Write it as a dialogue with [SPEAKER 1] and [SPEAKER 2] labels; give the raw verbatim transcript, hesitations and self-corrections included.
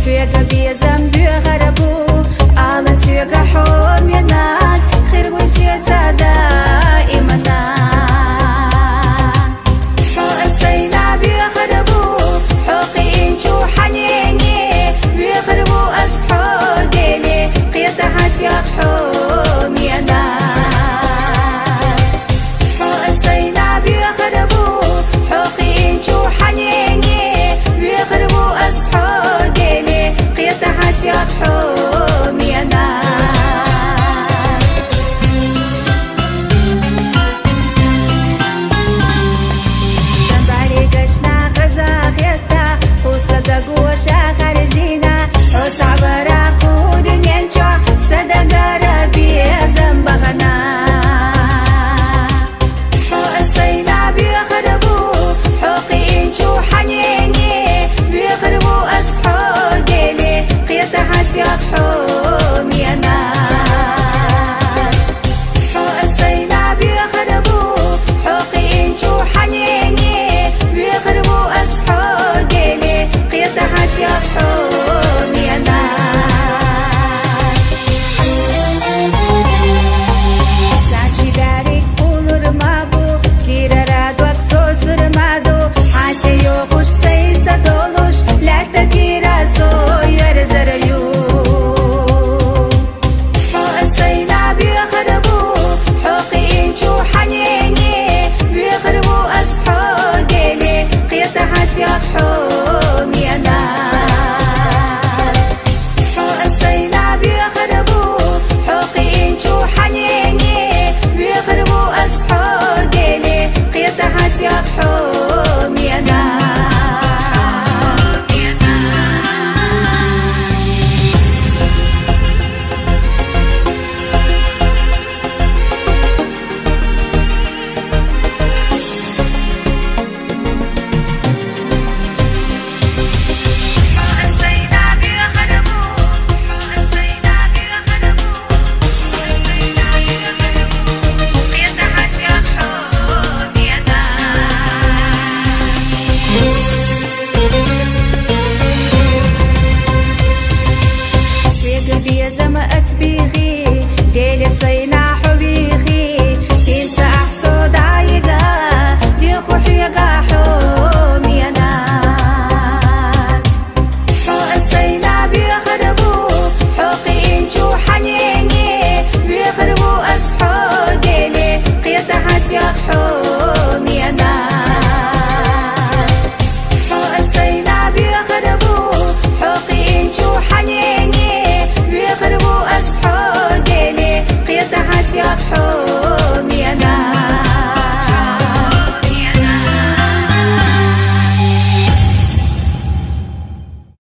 [SPEAKER 1] توێگە بێزەم گوێ غەرەبوو ئاڵە سوێگە حۆمێنات خێربووی سوێجەدا ئێمەنا حۆ ئەسەی نابێ غەرەبوو حۆقی ئینچ و حەنێنێ وێ غەربوو ئەس حۆ دێنێ قێتە هەسیات حۆمێنا حۆ ئەسەی نابێ غەرەبوو حۆقی ئینچ و حەنێنێ وێ غەربوو ئەس حۆ دێنێ قێتە هەسیات حۆمێنا دەمبارێ گەشنا غەزاغێتە قوسە دەگۆشە غەرێ